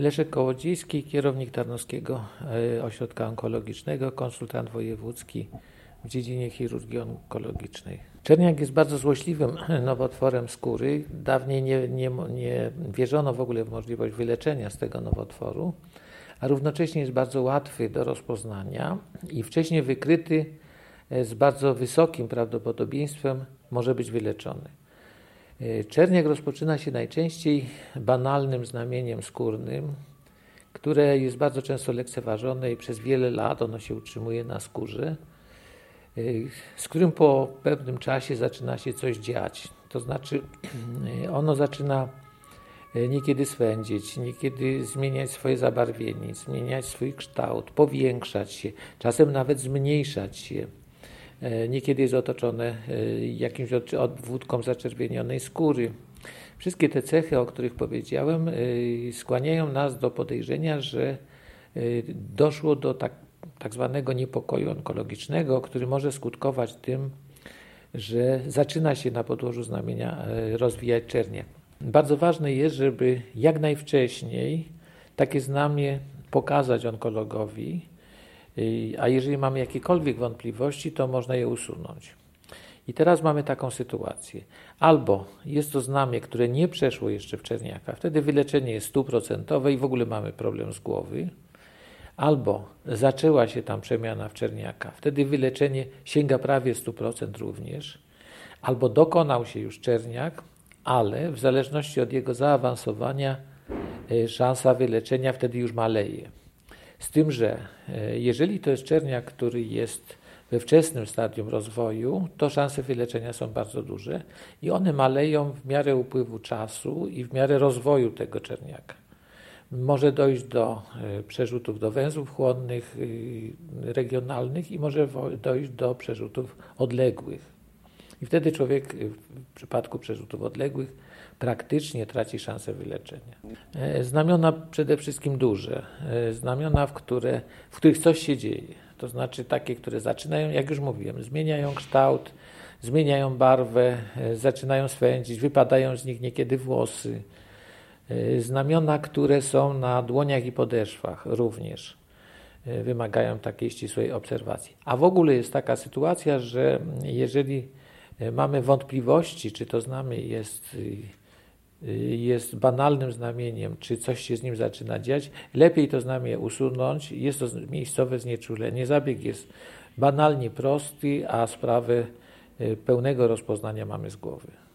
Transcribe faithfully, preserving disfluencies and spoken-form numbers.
Leszek Kołodziejski, kierownik Tarnowskiego Ośrodka Onkologicznego, konsultant wojewódzki w dziedzinie chirurgii onkologicznej. Czerniak jest bardzo złośliwym nowotworem skóry. Dawniej nie, nie, nie wierzono w ogóle w możliwość wyleczenia z tego nowotworu, a równocześnie jest bardzo łatwy do rozpoznania i wcześniej wykryty z bardzo wysokim prawdopodobieństwem może być wyleczony. Czerniak rozpoczyna się najczęściej banalnym znamieniem skórnym, które jest bardzo często lekceważone i przez wiele lat ono się utrzymuje na skórze, z którym po pewnym czasie zaczyna się coś dziać. To znaczy ono zaczyna niekiedy swędzić, niekiedy zmieniać swoje zabarwienie, zmieniać swój kształt, powiększać się, czasem nawet zmniejszać się. Niekiedy jest otoczone jakimś odwódką zaczerwienionej skóry. Wszystkie te cechy, o których powiedziałem, skłaniają nas do podejrzenia, że doszło do tak, tak zwanego niepokoju onkologicznego, który może skutkować tym, że zaczyna się na podłożu znamienia rozwijać czerniak. Bardzo ważne jest, żeby jak najwcześniej takie znamię pokazać onkologowi, a jeżeli mamy jakiekolwiek wątpliwości, to można je usunąć. I teraz mamy taką sytuację. Albo jest to znamie, które nie przeszło jeszcze w czerniaka, wtedy wyleczenie jest stuprocentowe i w ogóle mamy problem z głowy. Albo zaczęła się tam przemiana w czerniaka, wtedy wyleczenie sięga prawie sto procent również. Albo dokonał się już czerniak, ale w zależności od jego zaawansowania szansa wyleczenia wtedy już maleje. Z tym, że jeżeli to jest czerniak, który jest we wczesnym stadium rozwoju, to szanse wyleczenia są bardzo duże i one maleją w miarę upływu czasu i w miarę rozwoju tego czerniaka. Może dojść do przerzutów do węzłów chłonnych regionalnych i może dojść do przerzutów odległych. I wtedy człowiek w przypadku przerzutów odległych praktycznie traci szansę wyleczenia. Znamiona przede wszystkim duże, znamiona, w, które, w których coś się dzieje, to znaczy takie, które zaczynają, jak już mówiłem, zmieniają kształt, zmieniają barwę, zaczynają swędzić, wypadają z nich niekiedy włosy. Znamiona, które są na dłoniach i podeszwach również wymagają takiej ścisłej obserwacji. A w ogóle jest taka sytuacja, że jeżeli mamy wątpliwości, czy to znamię jest, jest banalnym znamieniem, czy coś się z nim zaczyna dziać, lepiej to znamię usunąć. Jest to miejscowe znieczulenie. Zabieg jest banalnie prosty, a sprawę pełnego rozpoznania mamy z głowy.